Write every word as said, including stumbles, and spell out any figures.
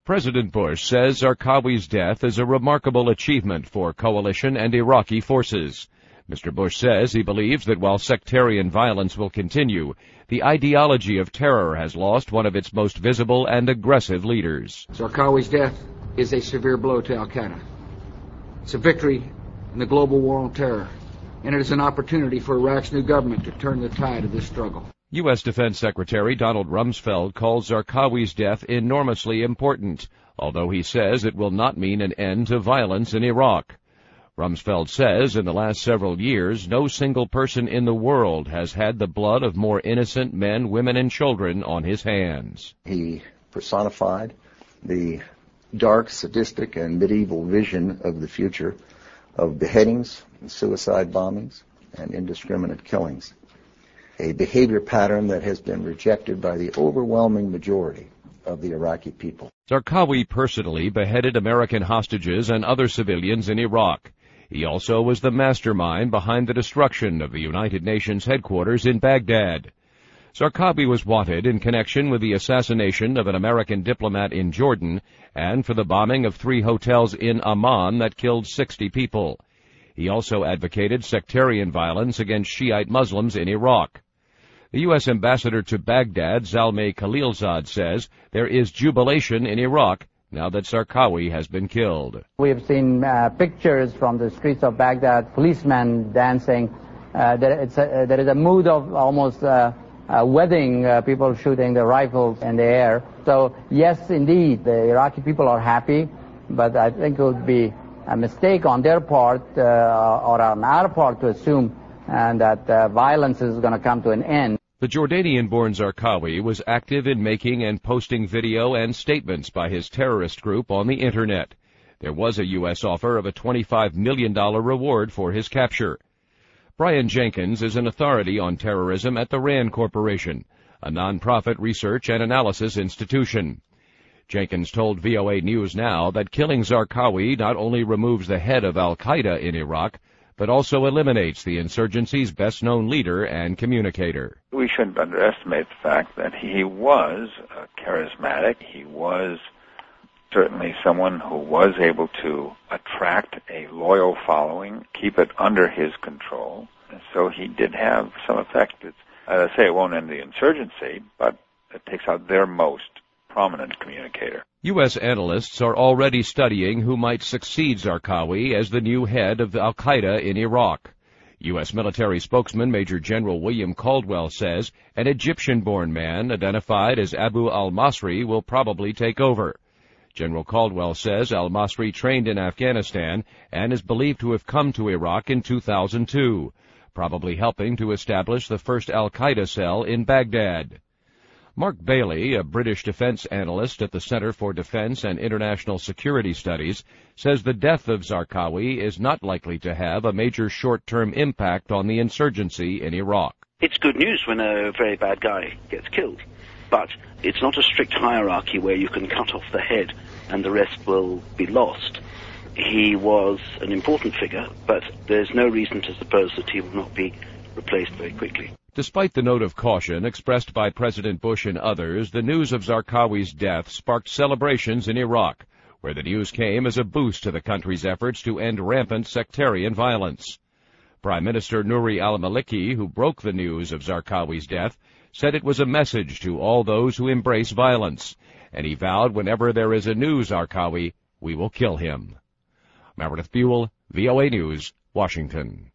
President Bush says Zarqawi's death is a remarkable achievement for coalition and Iraqi forces. Mister Bush says he believes that while sectarian violence will continue, the ideology of terror has lost one of its most visible and aggressive leaders. Zarqawi's death is a severe blow to al-Qaeda. It's a victory in the global war on terror, and it is an opportunity for Iraq's new government to turn the tide of this struggle. U S Defense Secretary Donald Rumsfeld calls Zarqawi's death enormously important, although he says it will not mean an end to violence in Iraq. Rumsfeld says in the last several years, no single person in the world has had the blood of more innocent men, women, and children on his hands. He personified the dark, sadistic, and medieval vision of the future of beheadings, suicide bombings, and indiscriminate killings, a behavior pattern that has been rejected by the overwhelming majority of the Iraqi people. Zarqawi personally beheaded American hostages and other civilians in Iraq. He also was the mastermind behind the destruction of the United Nations headquarters in Baghdad. Zarqawi was wanted in connection with the assassination of an American diplomat in Jordan and for the bombing of three hotels in Amman that killed sixty people. He also advocated sectarian violence against Shiite Muslims in Iraq. The U S ambassador to Baghdad, Zalmay Khalilzad, says there is jubilation in Iraq now that Zarqawi has been killed. We have seen uh, pictures from the streets of Baghdad, policemen dancing. Uh, there, it's a, uh, there is a mood of almost uh, uh, wedding, uh, people shooting their rifles in the air. So, yes, indeed, the Iraqi people are happy, but I think it would be a mistake on their part uh, or on our part to assume uh, that uh, violence is going to come to an end. The Jordanian-born Zarqawi was active in making and posting video and statements by his terrorist group on the Internet. There was a U S offer of a twenty-five million dollars reward for his capture. Brian Jenkins is an authority on terrorism at the RAND Corporation, a nonprofit research and analysis institution. Jenkins told V O A News Now that killing Zarqawi not only removes the head of al-Qaeda in Iraq, but also eliminates the insurgency's best-known leader and communicator. We shouldn't underestimate the fact that he was uh, charismatic. He was certainly someone who was able to attract a loyal following, keep it under his control. And so he did have some effect. It's, as I say, it won't end the insurgency, but it takes out their most prominent communicator. U S analysts are already studying who might succeed Zarqawi as the new head of al-Qaeda in Iraq. U S military spokesman Major General William Caldwell says an Egyptian-born man identified as Abu al-Masri will probably take over. General Caldwell says al-Masri trained in Afghanistan and is believed to have come to Iraq in two thousand two, probably helping to establish the first al-Qaeda cell in Baghdad. Mark Bailey, a British defense analyst at the Center for Defense and International Security Studies, says the death of Zarqawi is not likely to have a major short-term impact on the insurgency in Iraq. It's good news when a very bad guy gets killed, but it's not a strict hierarchy where you can cut off the head and the rest will be lost. He was an important figure, but there's no reason to suppose that he will not be replaced very quickly. Despite the note of caution expressed by President Bush and others, the news of Zarqawi's death sparked celebrations in Iraq, where the news came as a boost to the country's efforts to end rampant sectarian violence. Prime Minister Nouri al-Maliki, who broke the news of Zarqawi's death, said it was a message to all those who embrace violence, and he vowed whenever there is a new Zarqawi, we will kill him. Meredith Buell, V O A News, Washington.